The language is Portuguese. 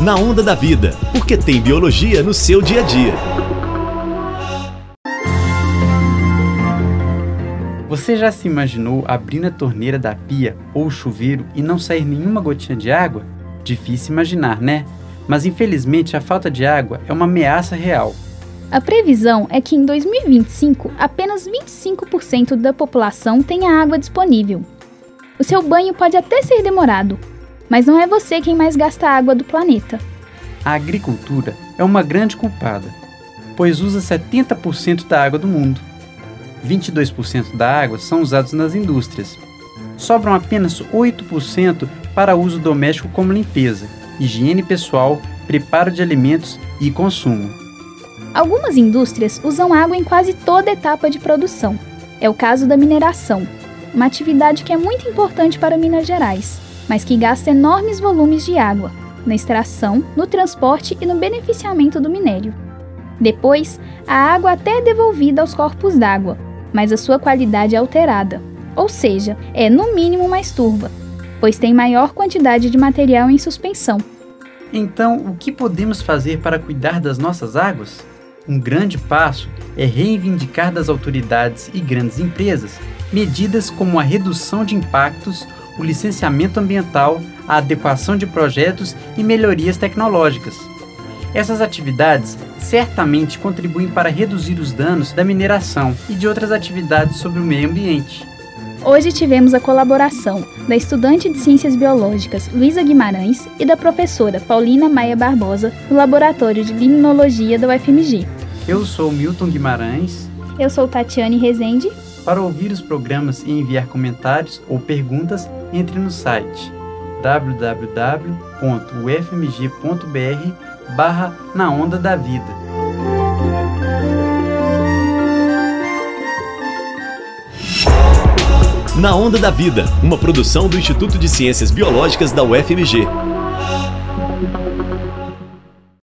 Na Onda da Vida, porque tem biologia no seu dia a dia. Você já se imaginou abrindo a torneira da pia ou chuveiro e não sair nenhuma gotinha de água? Difícil imaginar, né? Mas infelizmente a falta de água é uma ameaça real. A previsão é que em 2025 apenas 25% da população tenha água disponível. O seu banho pode até ser demorado, mas não é você quem mais gasta água do planeta. A agricultura é uma grande culpada, pois usa 70% da água do mundo. 22% da água são usados nas indústrias. Sobram apenas 8% para uso doméstico como limpeza, higiene pessoal, preparo de alimentos e consumo. Algumas indústrias usam água em quase toda etapa de produção. É o caso da mineração, uma atividade que é muito importante para Minas Gerais, mas que gasta enormes volumes de água, na extração, no transporte e no beneficiamento do minério. Depois, a água até é devolvida aos corpos d'água, mas a sua qualidade é alterada, ou seja, é no mínimo mais turva, pois tem maior quantidade de material em suspensão. Então, o que podemos fazer para cuidar das nossas águas? Um grande passo é reivindicar das autoridades e grandes empresas medidas como a redução de impactos, o licenciamento ambiental, a adequação de projetos e melhorias tecnológicas. Essas atividades certamente contribuem para reduzir os danos da mineração e de outras atividades sobre o meio ambiente. Hoje tivemos a colaboração da estudante de Ciências Biológicas Luísa Guimarães e da professora Paulina Maia Barbosa, do Laboratório de Limnologia da UFMG. Eu sou Milton Guimarães. Eu sou Tatiane Rezende. Para ouvir os programas e enviar comentários ou perguntas, entre no site www.ufmg.br/Na Onda da Vida. Na Onda da Vida, uma produção do Instituto de Ciências Biológicas da UFMG.